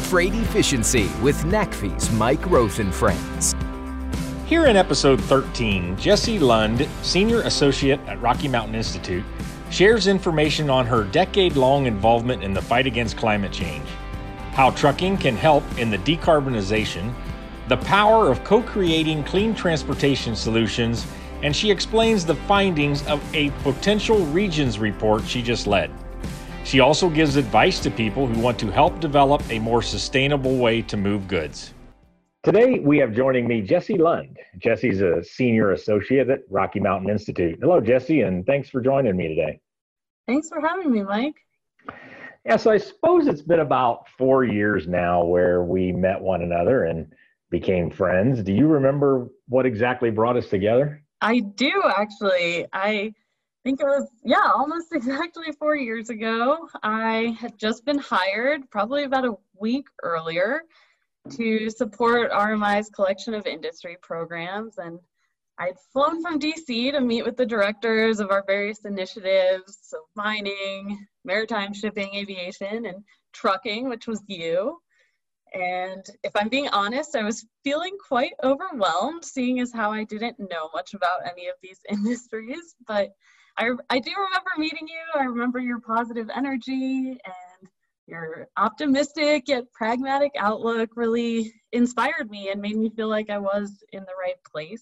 Freight Efficiency with NACFE's Mike Roth and Friends. Here in episode 13, Jessie Lund, Senior Associate at Rocky Mountain Institute, shares information on her decade-long involvement in the fight against climate change, how trucking can help in the decarbonization, the power of co-creating clean transportation solutions, and she explains the findings of a potential regions report she just led. She also gives advice to people who want to help develop a more sustainable way to move goods. Today, we have joining me Jessie Lund. Jessie's a Senior Associate at Rocky Mountain Institute. Hello, Jessie, and thanks for joining me today. Thanks for having me, Mike. Yeah, so I suppose it's been about 4 years now where we met one another and became friends. Do you remember what exactly brought us together? I do, actually. I think it was, almost exactly 4 years ago. I had just been hired, probably about a week earlier, to support RMI's collection of industry programs. And I'd flown from DC to meet with the directors of our various initiatives, so mining, maritime shipping, aviation, and trucking, which was you. And if I'm being honest, I was feeling quite overwhelmed, seeing as how I didn't know much about any of these industries. But I do remember meeting you. I remember your positive energy and your optimistic yet pragmatic outlook really inspired me and made me feel like I was in the right place.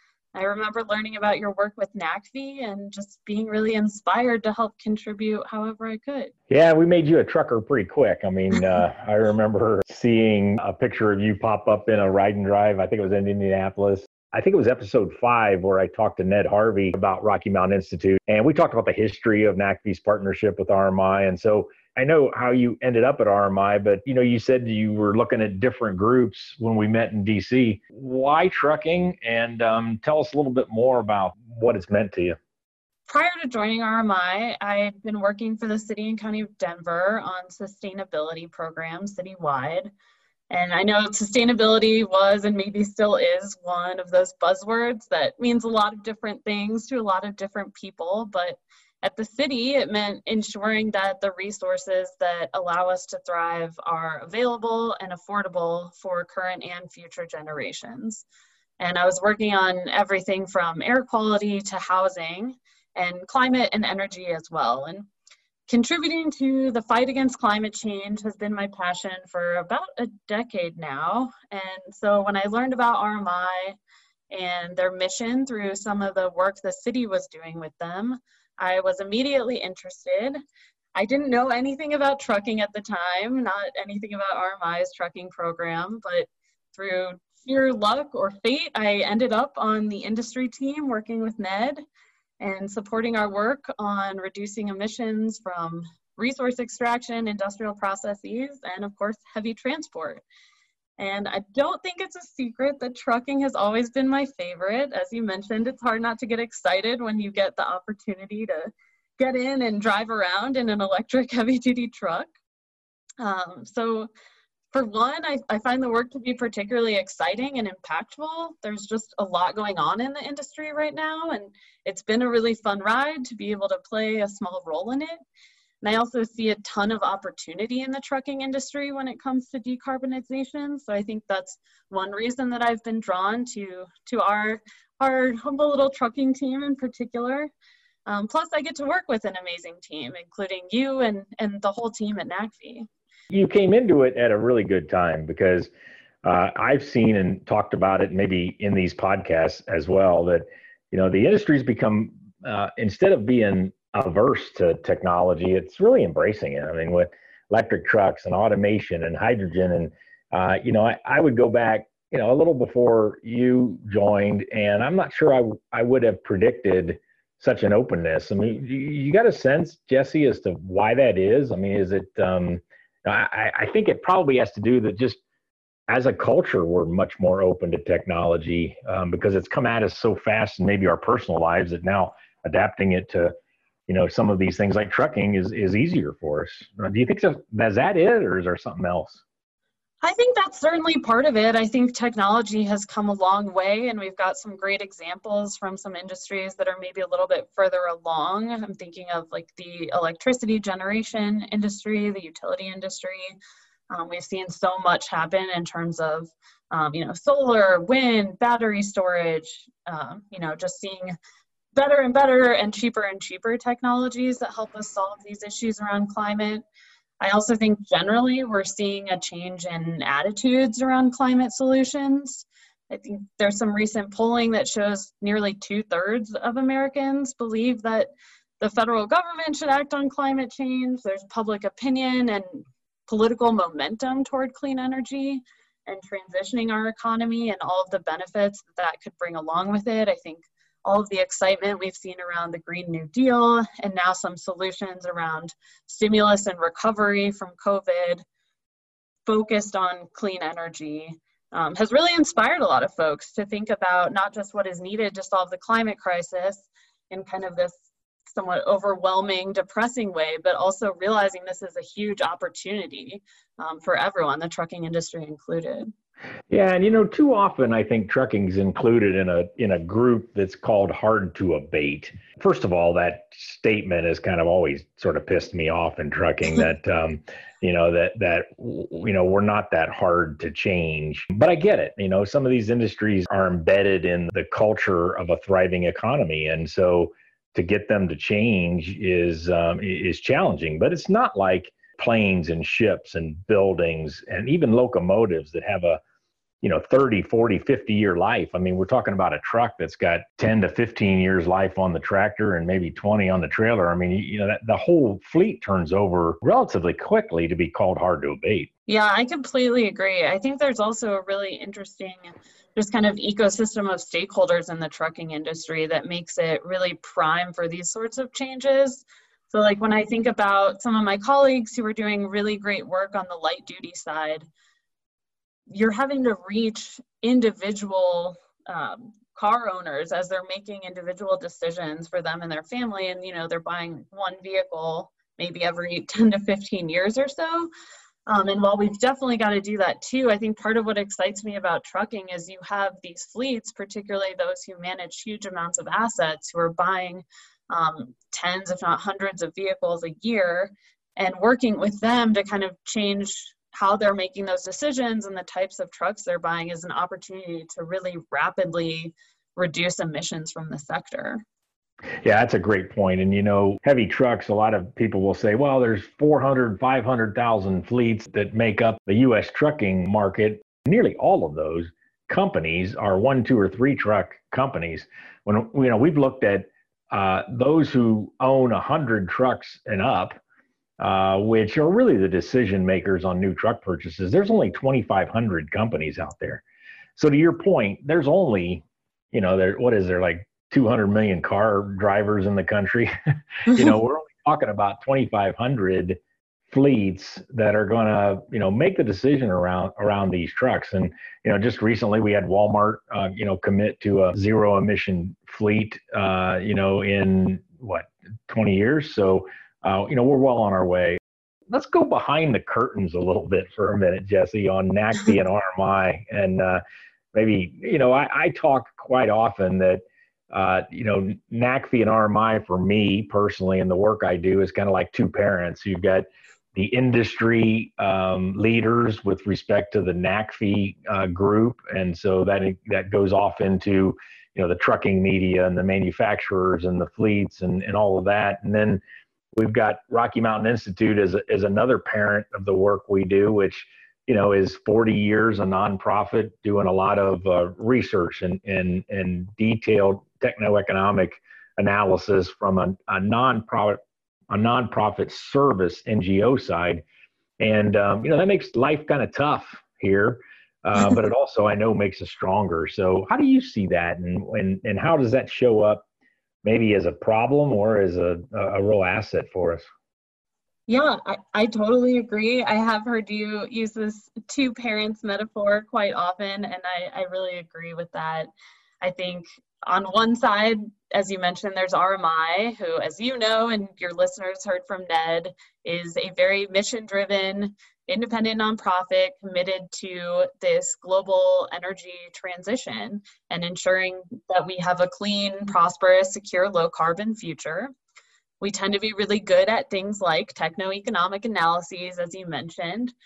I remember learning about your work with NACFE and just being really inspired to help contribute however I could. Yeah, we made you a trucker pretty quick. I mean, I remember seeing a picture of you pop up in a ride and drive. I think it was in Indianapolis. I think it was episode 5 where I talked to Ned Harvey about Rocky Mountain Institute. And we talked about the history of NACFE's partnership with RMI. And so I know how you ended up at RMI, but you said you were looking at different groups when we met in DC. Why trucking? And tell us a little bit more about what it's meant to you. Prior to joining RMI, I had been working for the City and County of Denver on sustainability programs citywide. And I know sustainability was and maybe still is one of those buzzwords that means a lot of different things to a lot of different people, but at the city, it meant ensuring that the resources that allow us to thrive are available and affordable for current and future generations. And I was working on everything from air quality to housing and climate and energy as well. And contributing to the fight against climate change has been my passion for about a decade now. And so when I learned about RMI and their mission through some of the work the city was doing with them, I was immediately interested. I didn't know anything about trucking at the time, not anything about RMI's trucking program, but through sheer luck or fate, I ended up on the industry team working with Ned and supporting our work on reducing emissions from resource extraction, industrial processes, and of course, heavy transport. And I don't think it's a secret that trucking has always been my favorite. As you mentioned, it's hard not to get excited when you get the opportunity to get in and drive around in an electric heavy-duty truck. So for one, I find the work to be particularly exciting and impactful. There's just a lot going on in the industry right now, and it's been a really fun ride to be able to play a small role in it. And I also see a ton of opportunity in the trucking industry when it comes to decarbonization. So I think that's one reason that I've been drawn to our humble little trucking team in particular. Plus, I get to work with an amazing team, including you and the whole team at NACFE. You came into it at a really good time because I've seen and talked about it maybe in these podcasts as well that, the industry's become, instead of being averse to technology, it's really embracing it. I mean, with electric trucks and automation and hydrogen and, I would go back, a little before you joined, and I'm not sure I would have predicted such an openness. I mean, you got a sense, Jessie, as to why that is? I mean, is it, I think it probably has to do that just as a culture, we're much more open to technology because it's come at us so fast in maybe our personal lives that now adapting it to, some of these things like trucking is easier for us. Do you think so? Is that it, or is there something else? I think that's certainly part of it. I think technology has come a long way, and we've got some great examples from some industries that are maybe a little bit further along. I'm thinking of like the electricity generation industry, the utility industry. We've seen so much happen in terms of, solar, wind, battery storage, just seeing better and better and cheaper technologies that help us solve these issues around climate. I also think generally we're seeing a change in attitudes around climate solutions. I think there's some recent polling that shows nearly 2/3 of Americans believe that the federal government should act on climate change. There's public opinion and political momentum toward clean energy and transitioning our economy and all of the benefits that could bring along with it. I think all of the excitement we've seen around the Green New Deal and now some solutions around stimulus and recovery from COVID focused on clean energy has really inspired a lot of folks to think about not just what is needed to solve the climate crisis in kind of this somewhat overwhelming, depressing way, but also realizing this is a huge opportunity for everyone, the trucking industry included. Yeah, and too often I think trucking's included in a group that's called hard to abate. First of all, that statement has kind of always sort of pissed me off in trucking that we're not that hard to change. But I get it. Some of these industries are embedded in the culture of a thriving economy, and so to get them to change is challenging. But it's not like planes and ships and buildings and even locomotives that have a 30, 40, 50-year life. I mean, we're talking about a truck that's got 10 to 15 years life on the tractor and maybe 20 on the trailer. I mean, the whole fleet turns over relatively quickly to be called hard to abate. Yeah, I completely agree. I think there's also a really interesting just kind of ecosystem of stakeholders in the trucking industry that makes it really prime for these sorts of changes. So like when I think about some of my colleagues who are doing really great work on the light duty side, you're having to reach individual car owners as they're making individual decisions for them and their family. And, they're buying one vehicle maybe every 10 to 15 years or so. And while we've definitely got to do that too, I think part of what excites me about trucking is you have these fleets, particularly those who manage huge amounts of assets, who are buying tens, if not hundreds of vehicles a year, and working with them to kind of change how they're making those decisions and the types of trucks they're buying is an opportunity to really rapidly reduce emissions from the sector. Yeah, that's a great point. And, heavy trucks, a lot of people will say, well, there's 400, 500,000 fleets that make up the U.S. trucking market. Nearly all of those companies are 1, 2, or 3 truck companies. When, we've looked at those who own 100 trucks and up, which are really the decision makers on new truck purchases. There's only 2,500 companies out there. So to your point, there's only, there like 200 million car drivers in the country. We're only talking about 2,500 fleets that are going to, make the decision around these trucks. And, just recently we had Walmart, commit to a zero emission fleet, in 20 years. So, we're well on our way. Let's go behind the curtains a little bit for a minute, Jesse, on NACFE and RMI. And maybe, I talk quite often that, NACFE and RMI for me personally and the work I do is kind of like two parents. You've got the industry leaders with respect to the NACFE group. And so that goes off into, the trucking media and the manufacturers and the fleets and all of that. And then we've got Rocky Mountain Institute as another parent of the work we do, which, is 40 years a nonprofit doing a lot of research and detailed techno-economic analysis from a nonprofit service NGO side. And, that makes life kind of tough here, but it also, I know, makes us stronger. So how do you see that? And how does that show up maybe as a problem or as a real asset for us? Yeah, I totally agree. I have heard you use this two parents metaphor quite often, and I really agree with that. I think on one side, as you mentioned, there's RMI, who, as you know, and your listeners heard from Ned, is a very mission-driven, independent nonprofit committed to this global energy transition and ensuring that we have a clean, prosperous, secure, low-carbon future. We tend to be really good at things like techno-economic analyses, as you mentioned.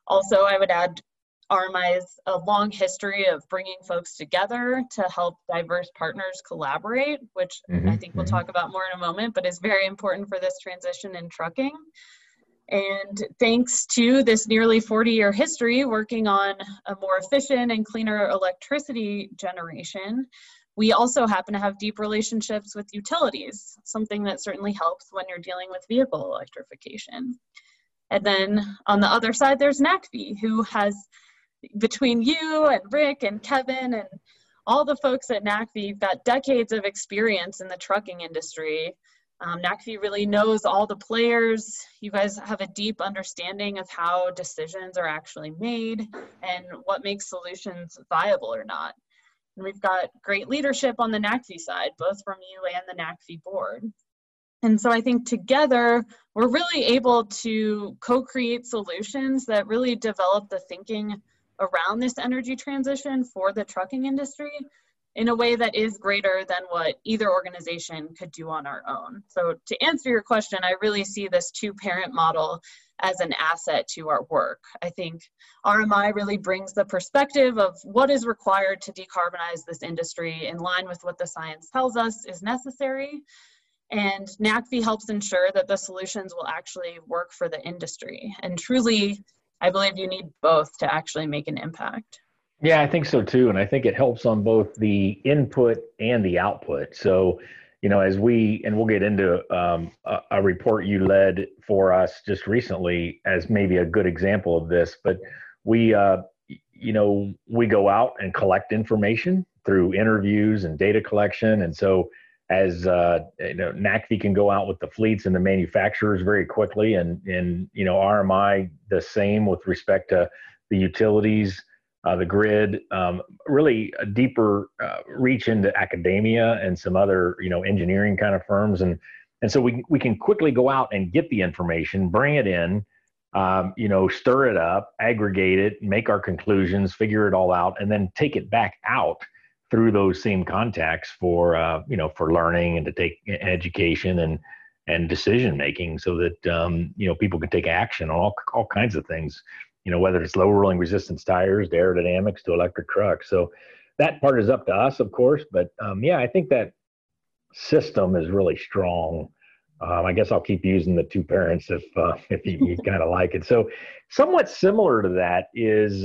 Also, I would add RMI's a long history of bringing folks together to help diverse partners collaborate, which I think we'll talk about more in a moment, but is very important for this transition in trucking. And thanks to this nearly 40-year history working on a more efficient and cleaner electricity generation, we also happen to have deep relationships with utilities, something that certainly helps when you're dealing with vehicle electrification. And then on the other side, there's NACFE, who has, between you and Rick and Kevin and all the folks at NACFE, you've got decades of experience in the trucking industry. NACFE really knows all the players. You guys have a deep understanding of how decisions are actually made and what makes solutions viable or not. And we've got great leadership on the NACFE side, both from you and the NACFE board. And so I think together, we're really able to co-create solutions that really develop the thinking around this energy transition for the trucking industry in a way that is greater than what either organization could do on our own. So to answer your question, I really see this two-parent model as an asset to our work. I think RMI really brings the perspective of what is required to decarbonize this industry in line with what the science tells us is necessary. And NACFE helps ensure that the solutions will actually work for the industry. And truly, I believe you need both to actually make an impact. Yeah, I think so too. And I think it helps on both the input and the output. So, as we'll get into a report you led for us just recently as maybe a good example of this, but we go out and collect information through interviews and data collection. And so as NACFE can go out with the fleets and the manufacturers very quickly, and RMI the same with respect to the utilities, the grid, really a deeper reach into academia and some other engineering kind of firms, and so we can quickly go out and get the information, bring it in, stir it up, aggregate it, make our conclusions, figure it all out, and then take it back out through those same contacts for learning and to take education and decision making, so that people can take action on all kinds of things, whether it's low rolling resistance tires to aerodynamics to electric trucks. So that part is up to us, of course, but I think that system is really strong. I guess I'll keep using the two parents if you kind of like it. So somewhat similar to that is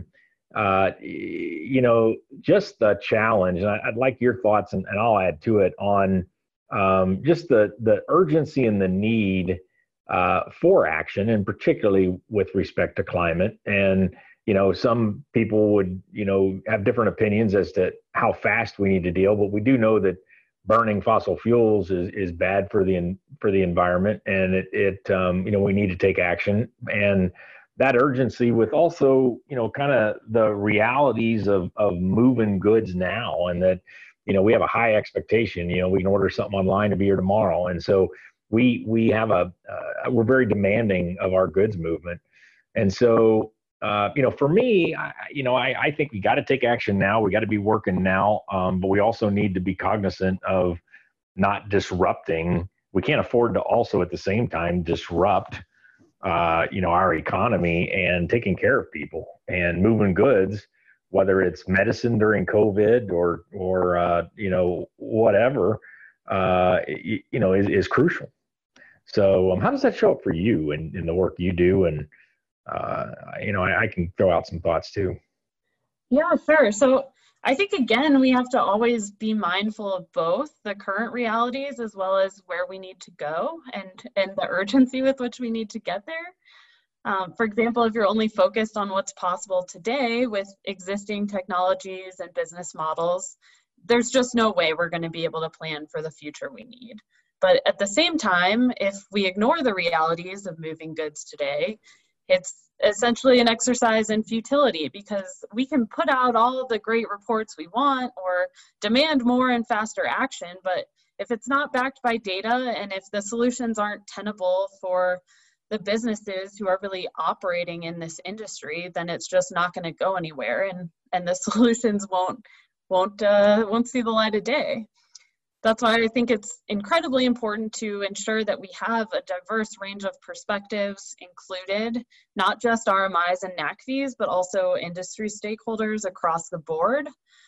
just the challenge, and I'd like your thoughts, and I'll add to it on just the urgency and the need for action, and particularly with respect to climate. And some people would have different opinions as to how fast we need to deal, but we do know that burning fossil fuels is bad for the environment, and we need to take action. And that urgency with also, kind of the realities of moving goods now, and that, we have a high expectation, we can order something online to be here tomorrow. And so we have we're very demanding of our goods movement. And so, for me, I think we got to take action now. We got to be working now, but we also need to be cognizant of not disrupting. We can't afford to also at the same time disrupt our economy and taking care of people and moving goods, whether it's medicine during COVID or whatever, is crucial. So how does that show up for you in the work you do? And, I can throw out some thoughts too. Yeah, sure. So I think, again, we have to always be mindful of both the current realities as well as where we need to go and the urgency with which we need to get there. For example, if you're only focused on what's possible today with existing technologies and business models, there's just no way we're going to be able to plan for the future we need. But at the same time, if we ignore the realities of moving goods today, it's essentially an exercise in futility, because we can put out all of the great reports we want or demand more and faster action, but if it's not backed by data and if the solutions aren't tenable for the businesses who are really operating in this industry, then it's just not going to go anywhere, and the solutions won't see the light of day. That's why I think it's incredibly important to ensure that we have a diverse range of perspectives included, not just RMIs and NACVs, but also industry stakeholders across the board.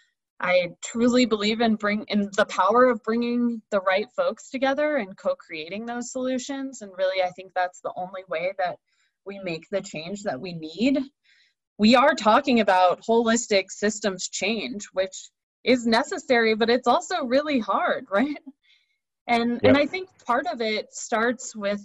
I truly believe in the power of bringing the right folks together and co-creating those solutions. And really, I think that's the only way that we make the change that we need. We are talking about holistic systems change, which is necessary, but it's also really hard, right? And I think part of it starts with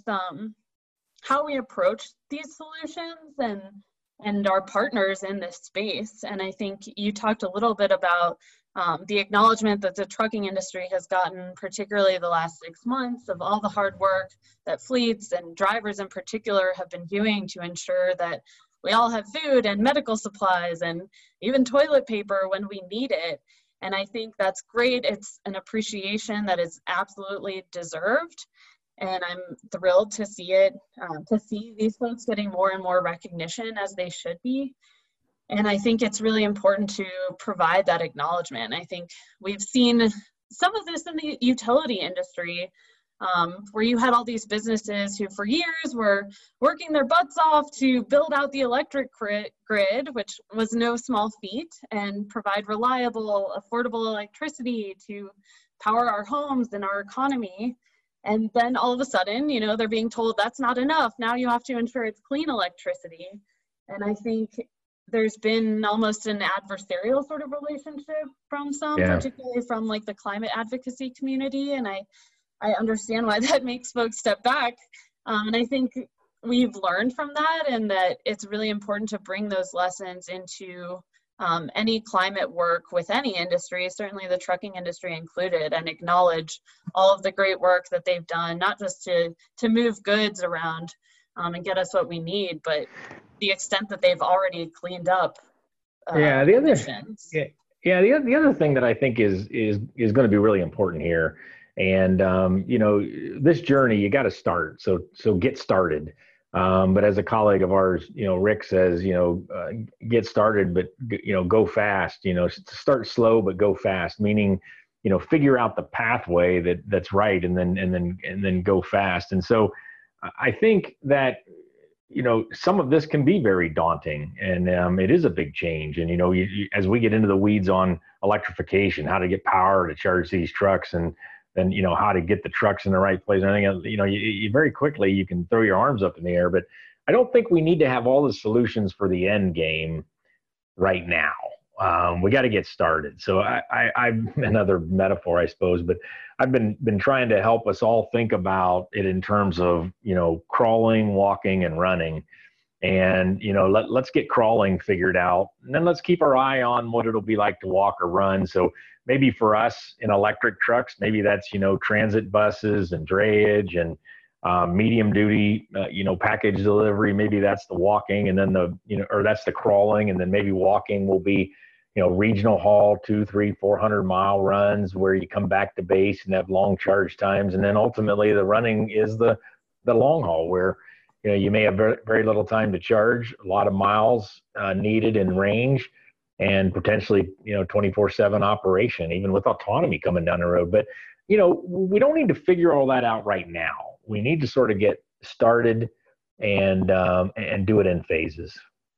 how we approach these solutions and our partners in this space. And I think you talked a little bit about the acknowledgement that the trucking industry has gotten, particularly the last 6 months, of all the hard work that fleets and drivers in particular have been doing to ensure that we all have food and medical supplies and even toilet paper when we need it. And I think that's great. It's an appreciation that is absolutely deserved. And I'm thrilled to see it, to see these folks getting more and more recognition, as they should be. And I think it's really important to provide that acknowledgement. I think we've seen some of this in the utility industry, where you had all these businesses who for years were working their butts off to build out the electric grid, which was no small feat, and provide reliable, affordable electricity to power our homes and our economy. And then all of a sudden, you know, they're being told that's not enough. Now you have to ensure it's clean electricity. And I think there's been almost an adversarial sort of relationship from some, particularly from like the climate advocacy community. And I understand why that makes folks step back. And I think we've learned from that, and that it's really important to bring those lessons into any climate work with any industry, certainly the trucking industry included, and acknowledge all of the great work that they've done, not just to move goods around and get us what we need, but the extent that they've already cleaned up emissions. The other thing that I think is going to be really important here. And, you know, this journey, you got to start. So get started. But as a colleague of ours, you know, Rick says, you know, get started, but, you know, go fast, you know, start slow, but go fast, meaning, you know, figure out the pathway that's right. And then go fast. And so I think that, you know, some of this can be very daunting, and it is a big change. And, you know, as we get into the weeds on electrification, how to get power to charge these trucks, and then, you know, how to get the trucks in the right place. And I think, you know, you very quickly, you can throw your arms up in the air, but I don't think we need to have all the solutions for the end game right now. We got to get started. So I'm another metaphor, I suppose, but I've been trying to help us all think about it in terms of, you know, crawling, walking, and running. And, you know, let's get crawling figured out, and then let's keep our eye on what it'll be like to walk or run. So maybe for us in electric trucks, maybe that's, you know, transit buses and drayage and medium duty, you know, package delivery. Maybe that's the walking, and then or that's the crawling. And then maybe walking will be, you know, regional haul, 200, 300, 400 mile runs where you come back to base and have long charge times. And then ultimately the running is the long haul, where, you know, you may have very, very little time to charge, a lot of miles needed in range, and potentially, you know, 24/7 operation, even with autonomy coming down the road. But, you know, we don't need to figure all that out right now. We need to sort of get started and do it in phases.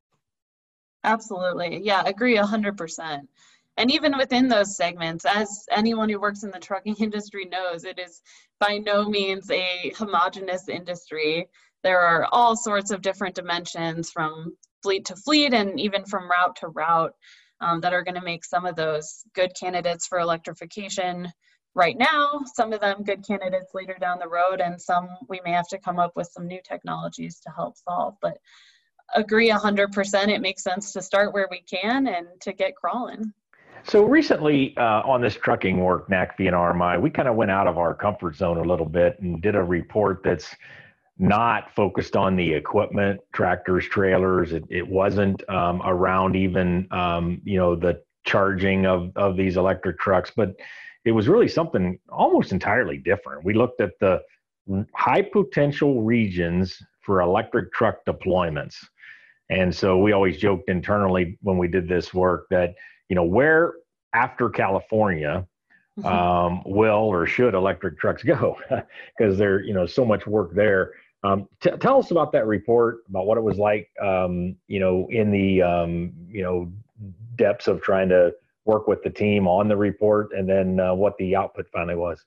Absolutely. Yeah, agree 100%. And even within those segments, as anyone who works in the trucking industry knows, it is by no means a homogeneous industry. There are all sorts of different dimensions, from fleet to fleet and even from route to route, that are going to make some of those good candidates for electrification right now, some of them good candidates later down the road, and some we may have to come up with some new technologies to help solve. But agree 100%, it makes sense to start where we can and to get crawling. So recently on this trucking work, NACV and RMI, we kind of went out of our comfort zone a little bit and did a report that's not focused on the equipment, tractors, trailers. It wasn't around even, you know, the charging of these electric trucks, but it was really something almost entirely different. We looked at the high potential regions for electric truck deployments. And so we always joked internally when we did this work that, you know, where after California, will or should electric trucks go? Because there's so much work there. Tell us about that report, about what it was like, in the depths of trying to work with the team on the report, and then what the output finally was.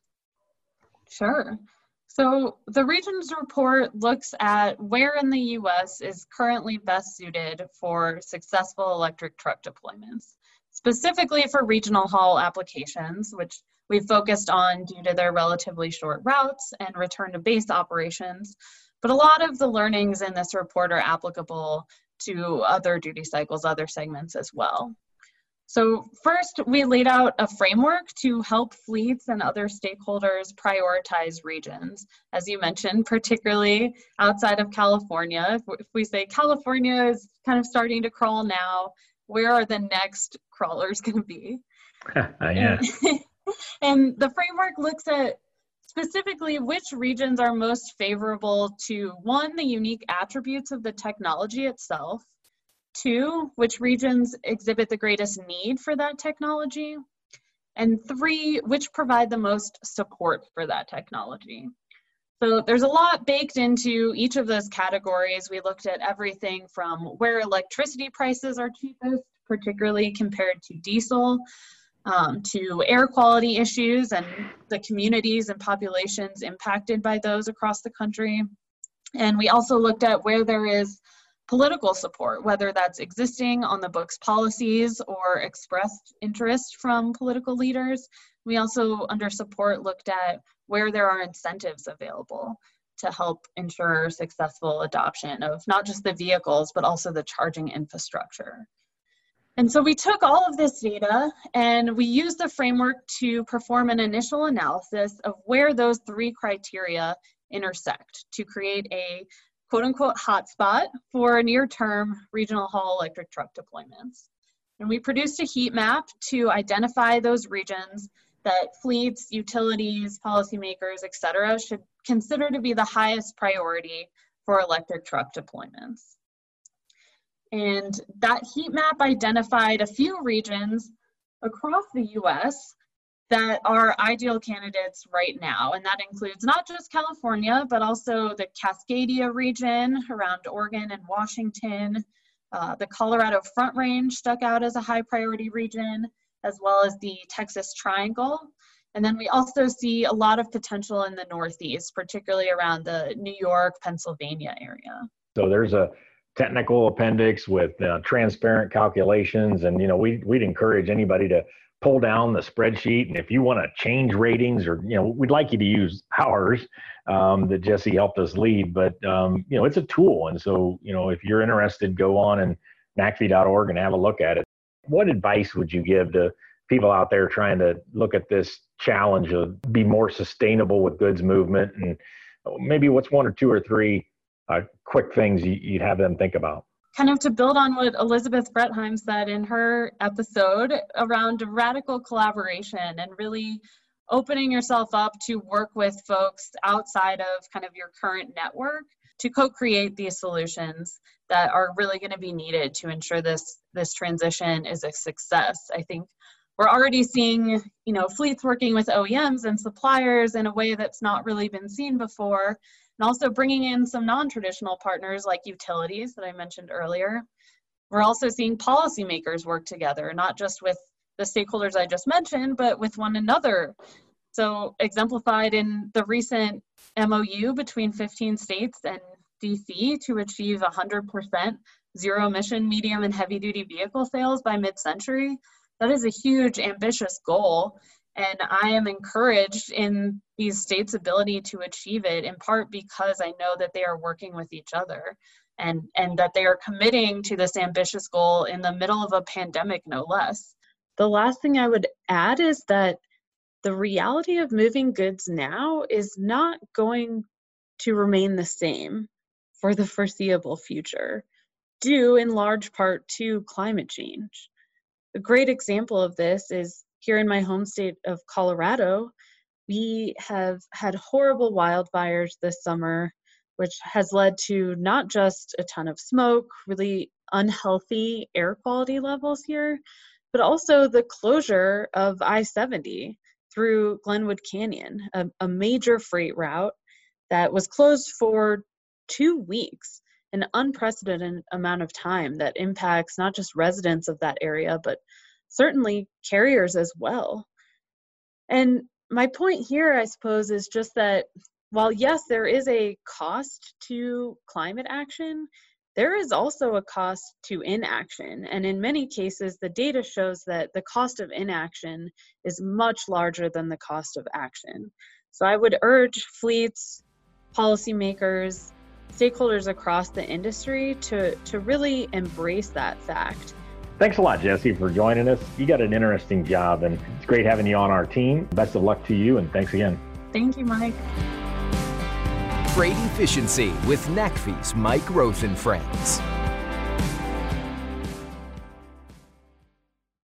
Sure. So the region's report looks at where in the U.S. is currently best suited for successful electric truck deployments, specifically for regional haul applications, which we focused on due to their relatively short routes and return to base operations. But a lot of the learnings in this report are applicable to other duty cycles, other segments as well. So first, we laid out a framework to help fleets and other stakeholders prioritize regions. As you mentioned, particularly outside of California. If we say California is kind of starting to crawl now, where are the next crawlers going to be? Yeah. And the framework looks at specifically which regions are most favorable to, one, the unique attributes of the technology itself, two, which regions exhibit the greatest need for that technology, and three, which provide the most support for that technology. So there's a lot baked into each of those categories. We looked at everything from where electricity prices are cheapest, particularly compared to diesel, to air quality issues and the communities and populations impacted by those across the country. And we also looked at where there is political support, whether that's existing on the books policies or expressed interest from political leaders. We also, under support, looked at where there are incentives available to help ensure successful adoption of not just the vehicles, but also the charging infrastructure. And so we took all of this data and we used the framework to perform an initial analysis of where those three criteria intersect to create a quote-unquote hotspot for near-term regional haul electric truck deployments. And we produced a heat map to identify those regions that fleets, utilities, policymakers, et cetera, should consider to be the highest priority for electric truck deployments. And that heat map identified a few regions across the US that are ideal candidates right now. And that includes not just California, but also the Cascadia region around Oregon and Washington. The Colorado Front Range stuck out as a high priority region, as well as the Texas Triangle. And then we also see a lot of potential in the Northeast, particularly around the New York, Pennsylvania area. So there's a technical appendix with transparent calculations. And, we'd encourage anybody to pull down the spreadsheet. And if you want to change ratings or, we'd like you to use ours that Jesse helped us lead. But, it's a tool. And so, if you're interested, go on and NACFE.org and have a look at it. What advice would you give to people out there trying to look at this challenge of be more sustainable with goods movement? And maybe what's one or two or three quick things you'd have them think about? Kind of to build on what Elizabeth Brettheim said in her episode around radical collaboration and really opening yourself up to work with folks outside of kind of your current network to co-create these solutions that are really going to be needed to ensure this transition is a success. I think we're already seeing, fleets working with OEMs and suppliers in a way that's not really been seen before. And also bringing in some non-traditional partners like utilities that I mentioned earlier. We're also seeing policymakers work together, not just with the stakeholders I just mentioned, but with one another. So exemplified in the recent MOU between 15 states and DC to achieve 100% zero emission medium and heavy duty vehicle sales by mid-century. That is a huge, ambitious goal. And I am encouraged in these states' ability to achieve it, in part because I know that they are working with each other and that they are committing to this ambitious goal in the middle of a pandemic, no less. The last thing I would add is that the reality of moving goods now is not going to remain the same for the foreseeable future, due in large part to climate change. A great example of this is here in my home state of Colorado. We have had horrible wildfires this summer, which has led to not just a ton of smoke, really unhealthy air quality levels here, but also the closure of I-70 through Glenwood Canyon, a major freight route that was closed for 2 weeks, an unprecedented amount of time that impacts not just residents of that area, but certainly carriers as well. And my point here, I suppose, is just that while, yes, there is a cost to climate action, there is also a cost to inaction. And in many cases, the data shows that the cost of inaction is much larger than the cost of action. So I would urge fleets, policymakers, stakeholders across the industry to really embrace that fact. Thanks a lot, Jesse, for joining us. You got an interesting job, and it's great having you on our team. Best of luck to you, and thanks again. Thank you, Mike. Freight Efficiency with NACFE's Mike Rosen Friends.